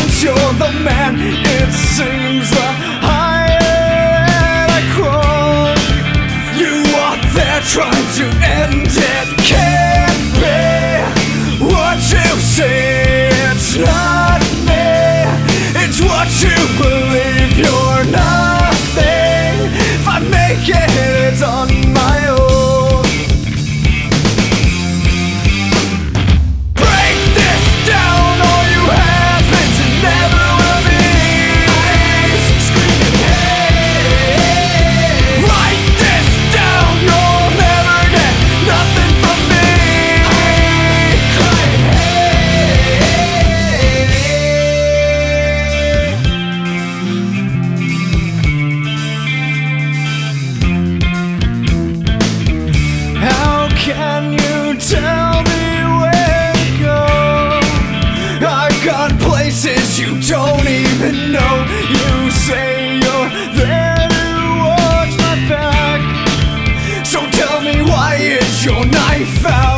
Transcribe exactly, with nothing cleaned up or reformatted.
once you're the man, it seems the higher I crawl. You are there trying to end it. Can't be what you say. It's not me, it's what you believe. You're nothing. If I make it, it's on my own. Break this down, all you have is and never will be. Screaming, hey. Write this down, you'll never get nothing from me. Crying, how can you tell me where to go? I've gone places you don't even know. You say you're there to watch my back, so tell me, why is your knife out?